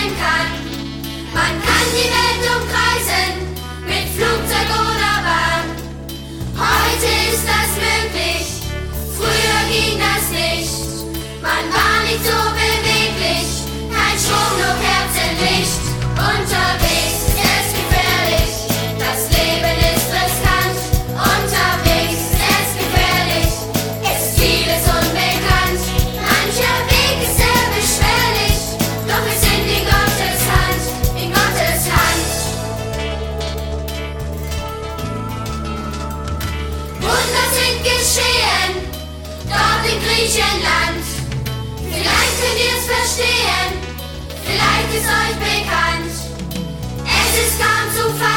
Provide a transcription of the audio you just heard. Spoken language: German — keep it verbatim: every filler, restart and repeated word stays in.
sein kann. Man kann die Welt umkreisen, mit Flugzeug oder Bahn. Heute ist das möglich, früher ging das nicht. Man war nicht so beweglich, kein Strom, nur Kerzenlicht. Unterwegs ist es gefährlich, das Leben ist riskant. Unterwegs ist es gefährlich, ist vieles unbekannt. Mancher Weg ist sehr beschwerlich, doch wir sind in Gottes Hand, in Gottes Hand. Wunder sind geschehen, dort in Griechenland. Vielleicht könnt ihr es verstehen, vielleicht ist euch bekannt. Es ist kaum zu fassen.